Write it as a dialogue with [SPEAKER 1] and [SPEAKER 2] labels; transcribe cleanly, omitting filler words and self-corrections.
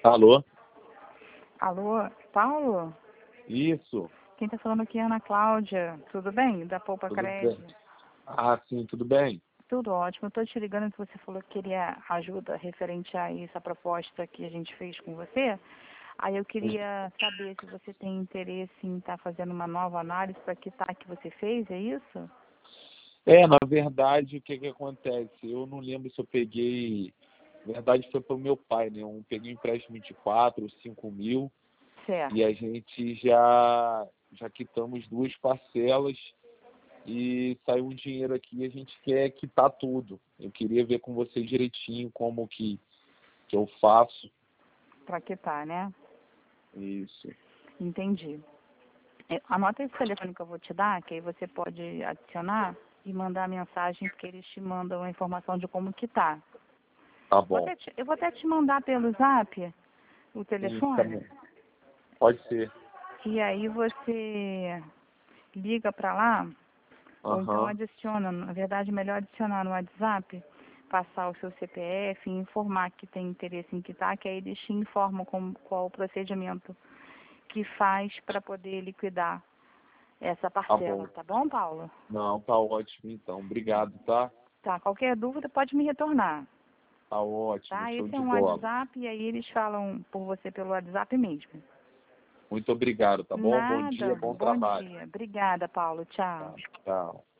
[SPEAKER 1] Alô?
[SPEAKER 2] Alô, Paulo?
[SPEAKER 1] Isso,
[SPEAKER 2] Quem está falando aqui é a Ana Cláudia. Tudo bem? Da Poupa
[SPEAKER 1] tudo
[SPEAKER 2] Cred?
[SPEAKER 1] bem? Ah, sim, tudo bem?
[SPEAKER 2] Tudo ótimo. Estou te ligando que você falou que queria ajuda referente a essa proposta que a gente fez com você. Aí eu queria saber se você tem interesse em estar fazendo uma nova análise para quitar que você fez, é isso?
[SPEAKER 1] Na verdade, o que que acontece? Eu não lembro se eu peguei... Na verdade, foi para o meu pai, né? Eu peguei um empréstimo de 4 ou 5 mil
[SPEAKER 2] Certo.
[SPEAKER 1] e a gente já quitamos 2 parcelas e saiu um dinheiro aqui e a gente quer quitar tudo. Eu queria ver com você direitinho como que eu faço
[SPEAKER 2] Para quitar, né?
[SPEAKER 1] isso.
[SPEAKER 2] Entendi. Anota esse telefone que eu vou te dar, que aí você pode adicionar e mandar mensagem, porque eles te mandam a informação de como quitar.
[SPEAKER 1] Tá bom.
[SPEAKER 2] Eu vou até te mandar pelo Zap o
[SPEAKER 1] Sim, tá
[SPEAKER 2] telefone.
[SPEAKER 1] bom. Pode ser.
[SPEAKER 2] E aí você liga para lá, ou então
[SPEAKER 1] Aham.
[SPEAKER 2] adiciona. Na verdade, é melhor adicionar no WhatsApp, passar o seu CPF e informar que tem interesse em quitar, que aí eles te informam qual o procedimento que faz para poder liquidar essa
[SPEAKER 1] Tá
[SPEAKER 2] parcela.
[SPEAKER 1] bom.
[SPEAKER 2] Tá bom, Paulo?
[SPEAKER 1] Não, tá ótimo então. Obrigado, tá?
[SPEAKER 2] Tá, qualquer dúvida pode me retornar.
[SPEAKER 1] Tá ótimo,
[SPEAKER 2] Tá?
[SPEAKER 1] show
[SPEAKER 2] Esse é
[SPEAKER 1] de
[SPEAKER 2] um
[SPEAKER 1] bola.
[SPEAKER 2] WhatsApp e aí eles falam por você pelo WhatsApp mesmo.
[SPEAKER 1] Muito obrigado, tá bom? Bom dia,
[SPEAKER 2] Nada.
[SPEAKER 1] bom
[SPEAKER 2] Bom
[SPEAKER 1] trabalho.
[SPEAKER 2] dia. Obrigada, Paulo. Tchau.
[SPEAKER 1] Tá, tchau.